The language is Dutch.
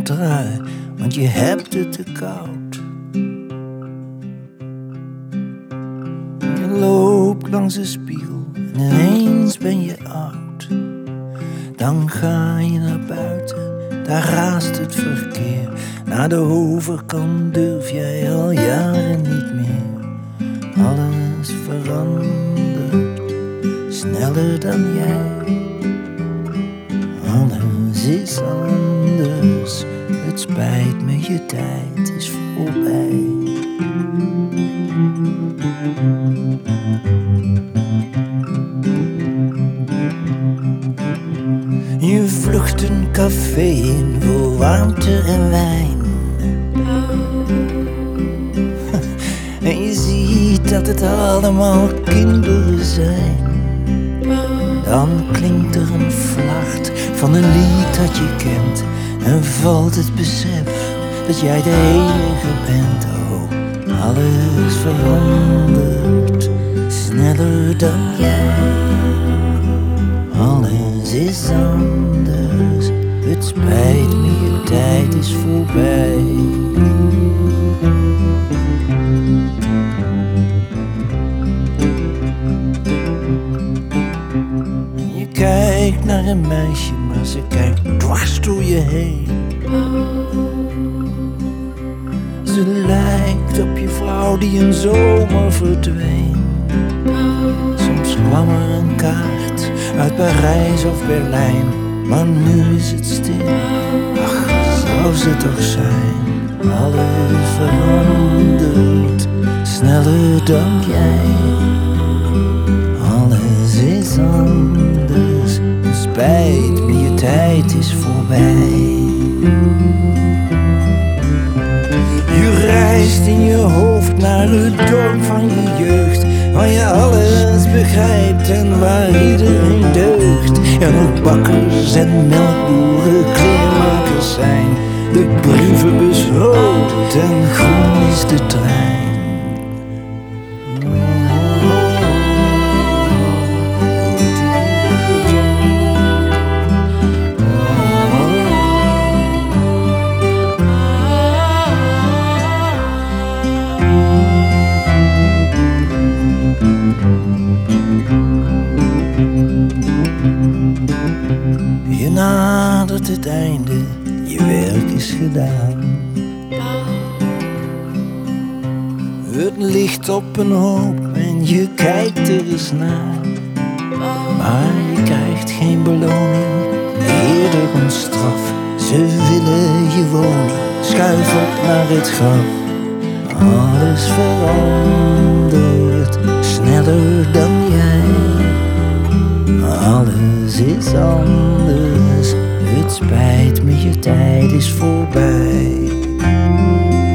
trui, want je hebt het te koud. Je loopt langs de spiegel en ineens ben je oud. Dan ga je naar buiten, daar raast het verkeer. Naar de overkant durf jij al jaren niet meer. Alles verandert sneller dan jij. Alles is anders, het spijt me, je tijd is voorbij. Je vlucht een café in voor warmte en wijn. En je ziet dat het allemaal kinderen zijn. Dan klinkt er een vlacht van een lied dat je kent. En valt het besef dat jij de enige bent. Oh, alles verandert sneller dan jij. Alles is anders, het spijt me, je tijd is voorbij. Je kijkt naar een meisje, maar ze kijkt dwars door je heen. Ze lijkt op je vrouw die een zomer verdween. Soms kwam er een kaart uit Parijs of Berlijn, maar nu is het stil. Ach, zou ze toch zijn? Alles verandert sneller dan jij. Alles is anders, het spijt me, je tijd is voorbij. Je reist in je hoofd naar het dorp van je jeugd, waar je alles begrijpt en waar iedereen deugt. En ook bakkers en melkboeren, kleermakers zijn. De brievenbus rood en groen is de trein. Je nadert het einde, je werk is gedaan. Het ligt op een hoop en je kijkt er eens naar. Maar je krijgt geen beloning, eerder een straf. Ze willen je woning, schuif op naar het graf. Alles verandert sneller dan jij. Alles is anders, het spijt me, je tijd is voorbij.